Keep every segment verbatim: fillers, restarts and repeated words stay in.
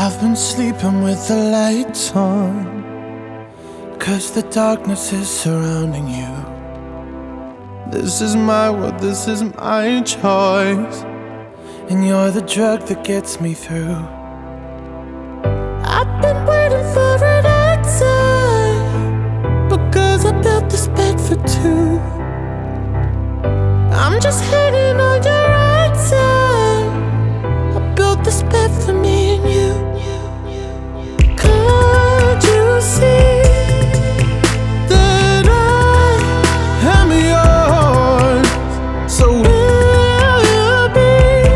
I've been sleeping with the lights on, 'cause the darkness is surrounding you. This is my world, this is my choice, and you're the drug that gets me through. I've been waiting for an answer, because I built this bed for two. I'm just hanging on your answer. I built this bed for me and you. Can't you see that I am yours? So will you be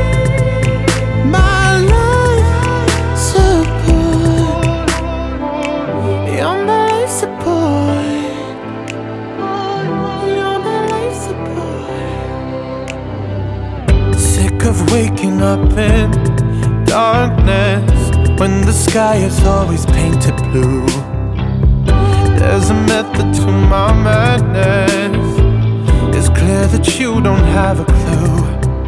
my life support? You're my life support. You're my life support. Sick of waking up in darkness when the sky is always painted blue. There's a method to my madness. It's clear that you don't have a clue.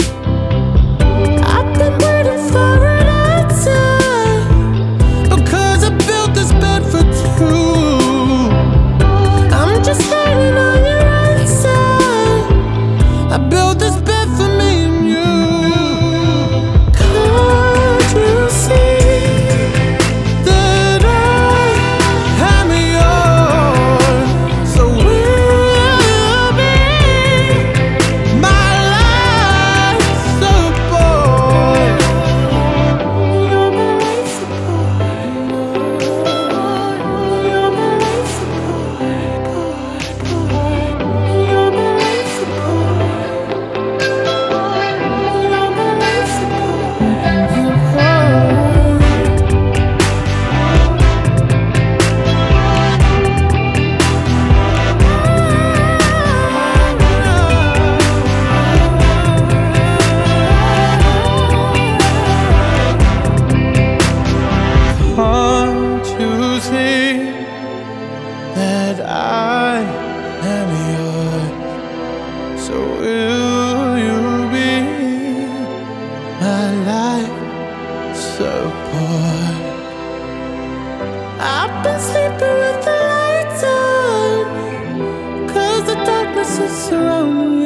I've been waiting for an answer, because I built this bed for two. I'm just hanging on your answer. I built this bed for me and you. Can't you see that I am yours? So will you be my life support? You're my life support. You're my life support. You're my life support. You're my life Can't you see that I am yours? So will you be my life support? I've been sleeping with the lights on, 'cause the darkness is surrounding me.